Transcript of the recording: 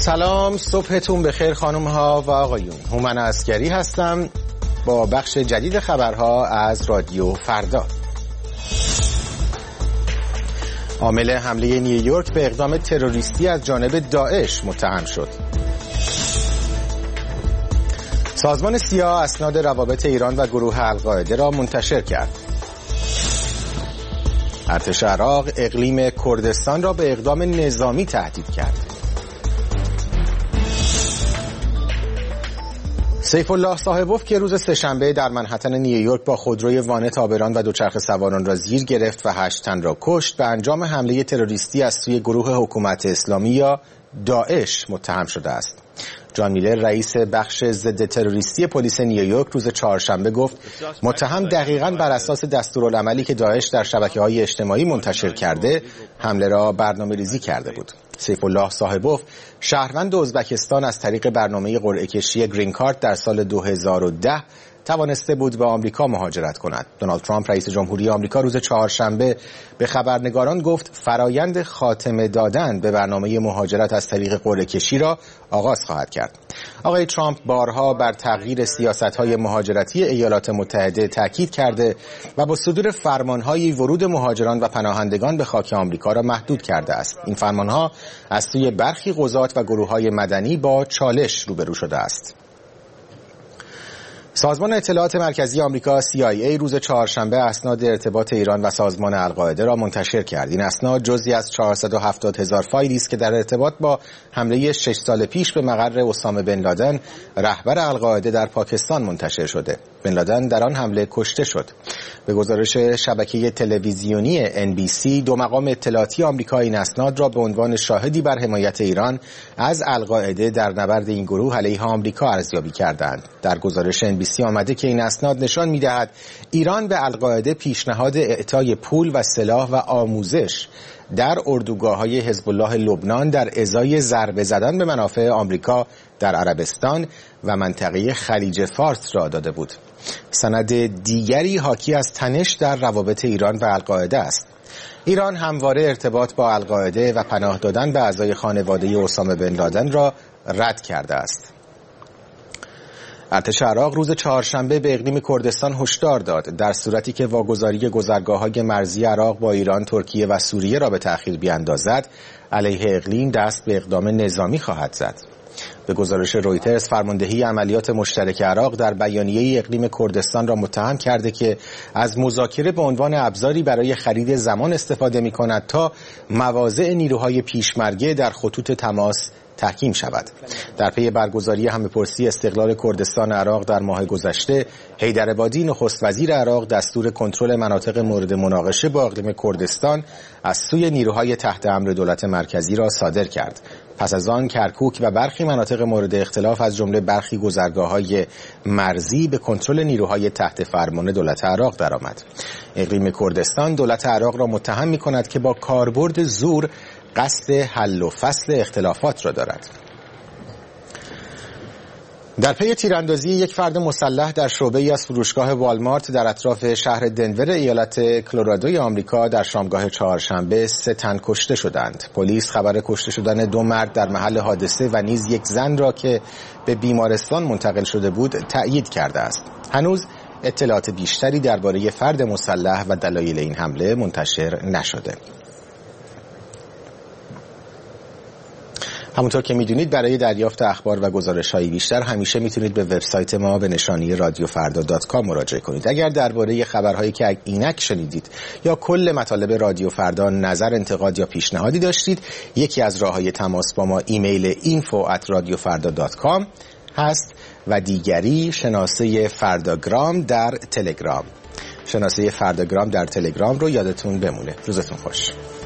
سلام، صبحتون بخیر خانم ها و آقایون. هومن عسکری هستم با بخش جدید خبرها از رادیو فردا. عامل حمله نیویورک به اقدام تروریستی از جانب داعش متهم شد. سازمان سیا اسناد روابط ایران و گروه القاعده را منتشر کرد. ارتش عراق اقلیم کردستان را به اقدام نظامی تهدید کرد. سیف الله صاحبوف که روز سه‌شنبه در منهتن نیویورک با خودروی وان تابران و دوچرخه سواران را زیر گرفت و 8 تن را کشت، به انجام حمله تروریستی از سوی گروه حکومت اسلامی یا داعش متهم شده است. جان میلر رئیس بخش ضد تروریستی پلیس نیویورک روز چهارشنبه گفت متهم دقیقاً بر اساس دستورالعملی که داعش در شبکه‌های اجتماعی منتشر کرده حمله را برنامه‌ریزی کرده بود. سیف الله صاحبوف شهروند ازبکستان از طریق برنامه قرعه کشی گرین کارت در سال 2010 توانسته بود به آمریکا مهاجرت کند. دونالد ترامپ رئیس جمهوری آمریکا روز چهارشنبه به خبرنگاران گفت فرایند خاتمه دادن به برنامه مهاجرت از طریق قرعه کشی را آغاز خواهد کرد. آقای ترامپ بارها بر تغییر سیاست‌های مهاجرتی ایالات متحده تاکید کرده و با صدور فرمان‌های ورود مهاجران و پناهندگان به خاک آمریکا را محدود کرده است. این فرمان‌ها از سوی برخی قضات و گروه‌های مدنی با چالش روبرو شده است. سازمان اطلاعات مرکزی آمریکا CIA روز چهارشنبه اسناد ارتباط ایران و سازمان القاعده را منتشر کرد. این اسناد جزئی از 470,000 فایلی است که در ارتباط با حمله 6 سال پیش به مقر اسامه بن لادن رهبر القاعده در پاکستان منتشر شده. بن لادن در آن حمله کشته شد. به گزارش شبکه تلویزیونی NBC، دو مقام اطلاعاتی آمریکا این اسناد را به عنوان شاهدی بر حمایت ایران از القاعده در نبرد این گروه علیه آمریکا ارزیابی کردند. در گزارش NBC آمده که این اسناد نشان می‌دهد ایران به القاعده پیشنهاد اعطای پول و سلاح و آموزش در اردوگاه‌های حزب الله لبنان در ازای ضربه زدن به منافع آمریکا در عربستان و منطقه خلیج فارس را داده بود. سند دیگری حاکی از تنش در روابط ایران و القاعده است. ایران همواره ارتباط با القاعده و پناه دادن به اعضای خانواده اسامه بن لادن را رد کرده است. ارتش عراق روز چهارشنبه به اقلیم کردستان هشدار داد در صورتی که واگذاری گذرگاه‌های مرزی عراق با ایران، ترکیه و سوریه را به تأخیر بیاندازد، علیه اقلیم دست به اقدام نظامی خواهد زد. به گزارش رویترز، فرماندهی عملیات مشترک عراق در بیانیه اقلیم کردستان را متهم کرده که از مذاکره به عنوان ابزاری برای خرید زمان استفاده می‌کند تا مواضع نیروهای پیشمرگه در خطوط تماس تحکیم شود. در پی برگزاری همه‌پرسی استقلال کردستان عراق در ماه گذشته، حیدرعبادی نخست وزیر عراق دستور کنترل مناطق مورد مناقشه با اقلیم کردستان از سوی نیروهای تحت امر دولت مرکزی را صادر کرد. پس از آن کرکوک و برخی مناطق مورد اختلاف از جمله برخی گذرگاه‌های مرزی به کنترل نیروهای تحت فرمان دولت عراق درآمد. اقلیم کردستان دولت عراق را متهم می‌کند که با کاربرد زور قصد حل و فصل اختلافات را دارد. در پی تیراندازی یک فرد مسلح در شعبه‌ای از فروشگاه والمارت در اطراف شهر دنور ایالت کلرادوی آمریکا در شامگاه چهارشنبه 3 تن کشته شدند. پلیس خبر کشته شدن 2 مرد در محل حادثه و نیز یک زن را که به بیمارستان منتقل شده بود تأیید کرده است. هنوز اطلاعات بیشتری درباره فرد مسلح و دلایل این حمله منتشر نشده. همونطور که میدونید برای دریافت اخبار و گزارش‌های بیشتر همیشه میتونید به وبسایت ما به نشانی رادیوفردا.com مراجعه کنید. اگر درباره خبرهایی که اینک شنیدید یا کل مطالب رادیو فردا نظر، انتقاد یا پیشنهادی داشتید، یکی از راه‌های تماس با ما ایمیل info@radiofarda.com هست و دیگری شناسه فرداگرام در تلگرام. شناسه فرداگرام در تلگرام رو یادتون بمونه. روزتون خوش.